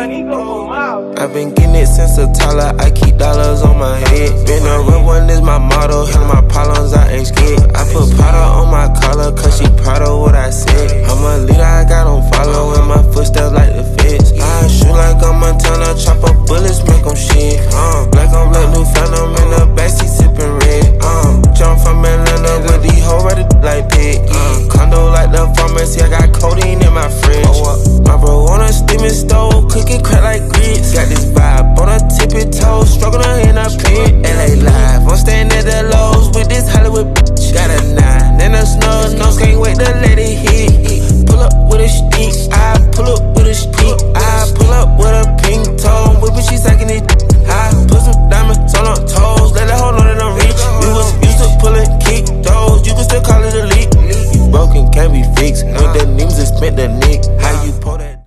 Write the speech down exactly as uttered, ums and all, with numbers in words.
I've been getting it since a toddler, I keep dollars on my head. Been a real one is my motto, hell my problems, I ain't scared. I put powder on my collar, cause she proud of what I said. I'm a leader, I got on follow, and my footsteps